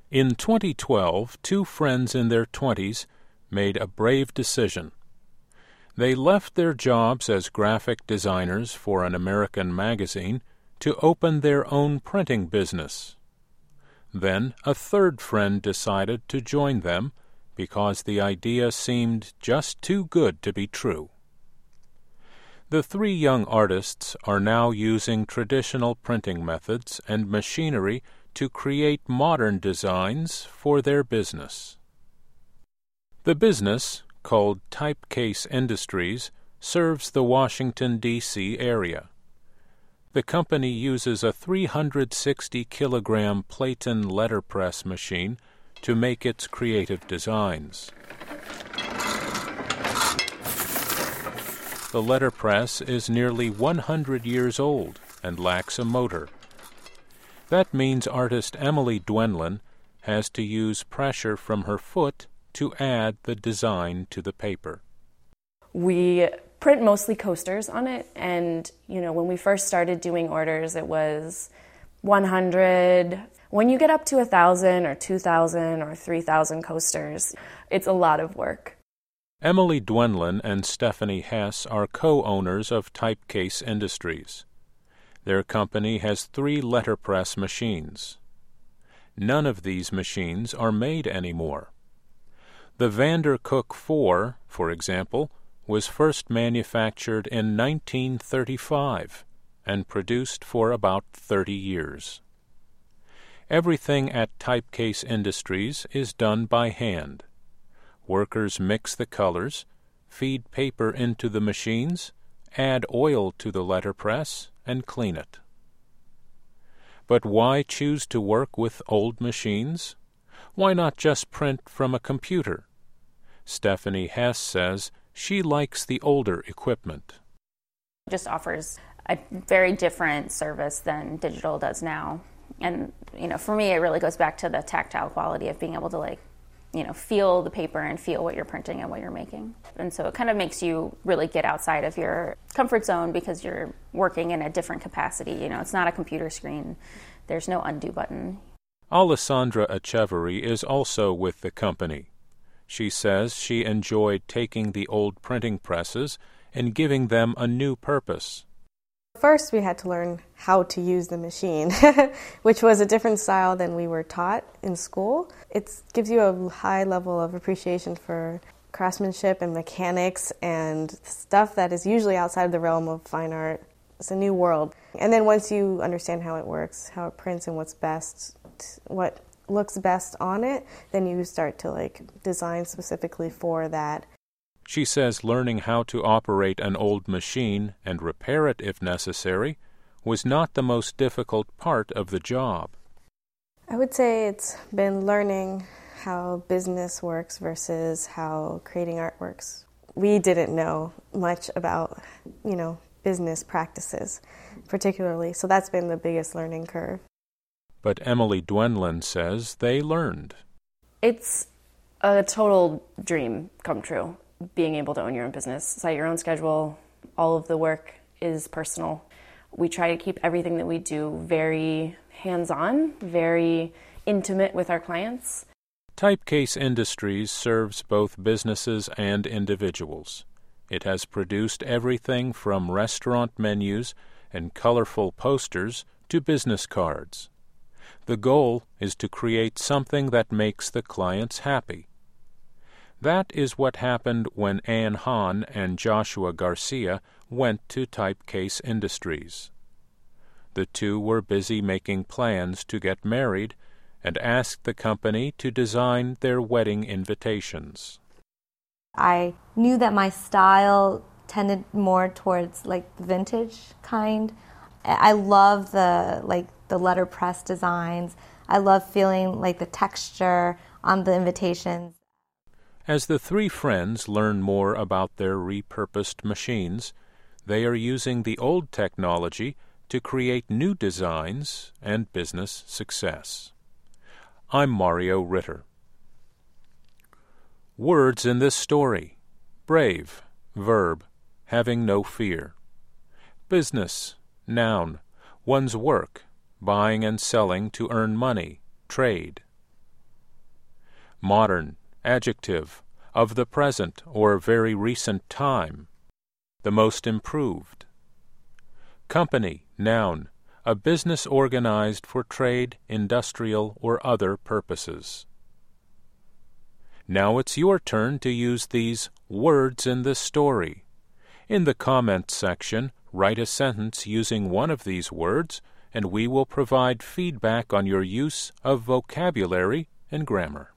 In 2012, two friends in their 20s made a brave decision. They left their jobs as graphic designers for an American magazine to open their own printing business. Then a third friend decided to join them because the idea seemed just too good to be true. The three young artists are now using traditional printing methods and machinery to create modern designs for their business. The business, called Typecase Industries, serves the Washington, D.C. area. The company uses a 360-kilogram Platen letterpress machine to make its creative designs. The letterpress is nearly 100 years old and lacks a motor. That means artist Emily Dwenlin has to use pressure from her foot to add the design to the paper. We print mostly coasters on it, and when we first started doing orders, it was 100. When you get up to 1,000 or 2,000 or 3,000 coasters, it's a lot of work. Emily Dwenlin and Stephanie Hess are co-owners of Typecase Industries. Their company has 3 letterpress machines. None of these machines are made anymore. The Vandercook 4, for example, was first manufactured in 1935 and produced for about 30 years. Everything at Typecase Industries is done by hand. Workers mix the colors, feed paper into the machines, add oil to the letterpress, and clean it. But why choose to work with old machines? Why not just print from a computer? Stephanie Hess says she likes the older equipment. It just offers a very different service than digital does now. And, for me, it really goes back to the tactile quality of being able to, feel the paper and feel what you're printing and what you're making. And so it kind of makes you really get outside of your comfort zone because you're working in a different capacity. It's not a computer screen. There's no undo button. Alessandra Echeverry is also with the company. She says she enjoyed taking the old printing presses and giving them a new purpose. First, we had to learn how to use the machine, which was a different style than we were taught in school. It gives you a high level of appreciation for craftsmanship and mechanics and stuff that is usually outside of the realm of fine art. It's a new world. And then once you understand how it works, how it prints and what's best, what looks best on it, then you start to design specifically for that. She says learning how to operate an old machine and repair it if necessary was not the most difficult part of the job. I would say it's been learning how business works versus how creating art works. We didn't know much about, business practices particularly, so that's been the biggest learning curve. But Emily Dwenlin says they learned. It's a total dream come true. Being able to own your own business, set your own schedule, all of the work is personal. We try to keep everything that we do very hands-on, very intimate with our clients. Typecase Industries serves both businesses and individuals. It has produced everything from restaurant menus and colorful posters to business cards. The goal is to create something that makes the clients happy. That is what happened when Anne Hahn and Joshua Garcia went to Typecase Industries. The two were busy making plans to get married and asked the company to design their wedding invitations. I knew that my style tended more towards vintage kind. I love the letterpress designs. I love feeling the texture on the invitations. As the three friends learn more about their repurposed machines, they are using the old technology to create new designs and business success. I'm Mario Ritter. Words in this story: brave, verb, having no fear. Business, noun, one's work, buying and selling to earn money, trade. Modern, adjective, of the present or very recent time, the most improved. Company, noun, a business organized for trade, industrial, or other purposes. Now it's your turn to use these words in the story. In the comments section, write a sentence using one of these words, and we will provide feedback on your use of vocabulary and grammar.